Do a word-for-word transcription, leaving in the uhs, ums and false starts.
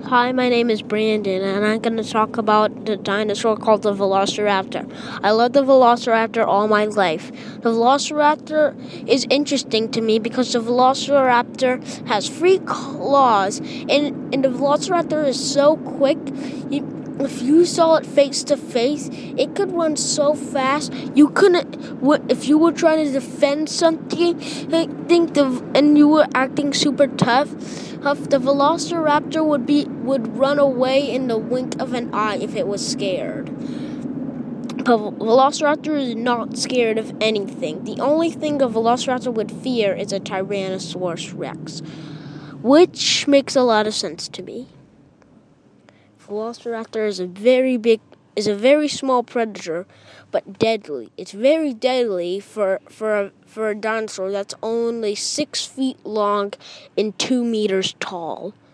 Hi, my name is Brandon, and I'm going to talk about the dinosaur called the Velociraptor. I love the Velociraptor all my life. The Velociraptor is interesting to me because the Velociraptor has three claws, and, and the Velociraptor is so quick. You, if you saw it face to face, it could run so fast. You couldn't, if you were trying to defend something, I think the, and you were acting super tough, the Velociraptor would be would run away in the wink of an eye if it was scared. But Velociraptor is not scared of anything. The only thing a Velociraptor would fear is a Tyrannosaurus Rex, which makes a lot of sense to me. Velociraptor is a very big, is a very small predator, but deadly. It's very deadly for for a, for a dinosaur that's only six feet long and two meters tall.